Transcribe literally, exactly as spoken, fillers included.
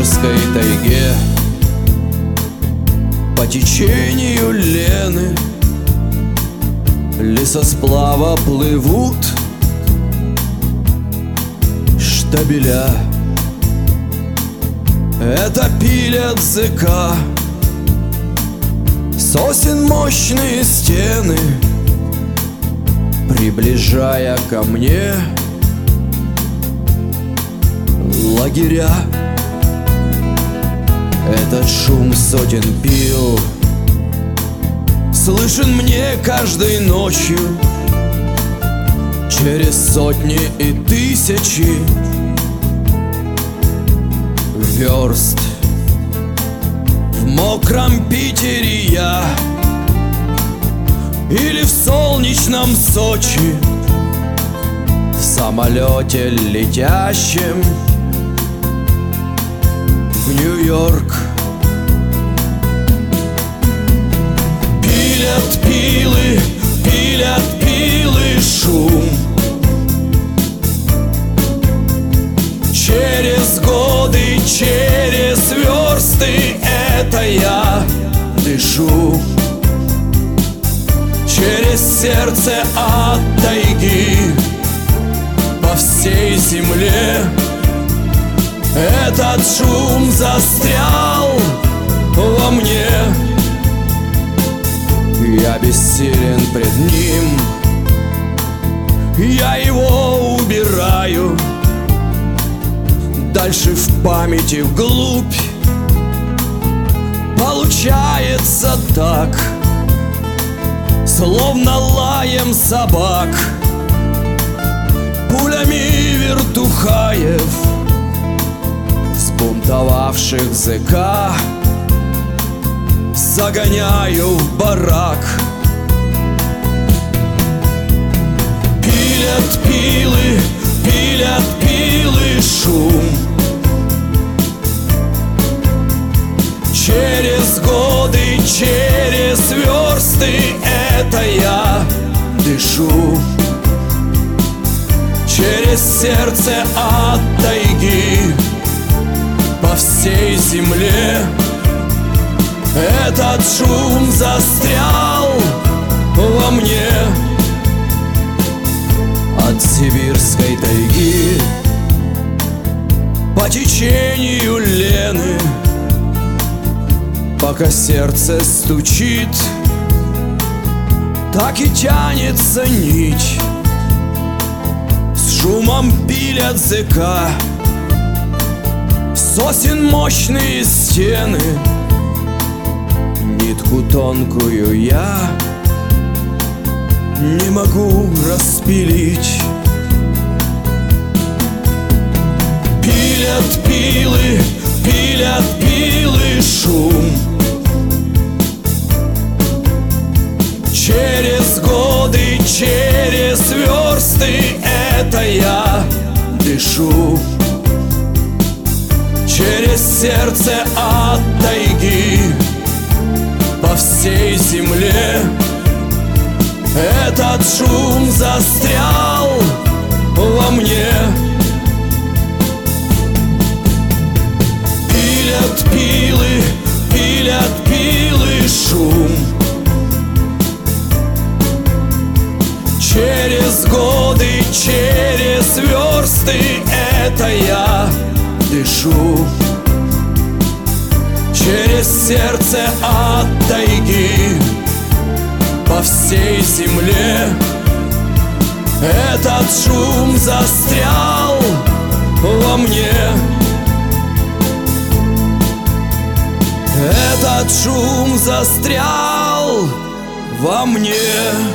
сибирской тайге по течению Лены лесосплава плывут штабеля. Это пилят зыка, сосен мощные стены, приближая ко мне лагеря. Этот шум сотен пил слышен мне каждой ночью через сотни и тысячи верст. В мокром Питере я или в солнечном Сочи, в самолете летящем в Нью-Йорк. Пилят пилы, пилят пилы шум. Через годы, через версты это я дышу. Через сердце от тайги по всей земле этот шум застрял во мне. Я бессилен пред ним, я его убираю дальше в памяти вглубь. Получается так, словно лаем собак, пулями вертухаев, сбунтовавших зэка загоняю в барак. Пилят пилы, пилят пилы шум. Через годы, через версты это я дышу. Через сердце от тайги по всей земле этот шум застрял во мне. От сибирской тайги по течению Лены, пока сердце стучит, так и тянется нить. С шумом пилят зыка, сосен мощные стены, нитку тонкую я не могу распилить. Пилят пилы, пилят пилы шум. Через годы, через версты это я дышу. Через сердце от тайги по всей земле этот шум застрял во мне. Пилят пилы, пилят пилы шум. Через годы, через версты это я дышу. Через сердце от тайги по всей земле этот шум застрял во мне. Этот шум застрял во мне.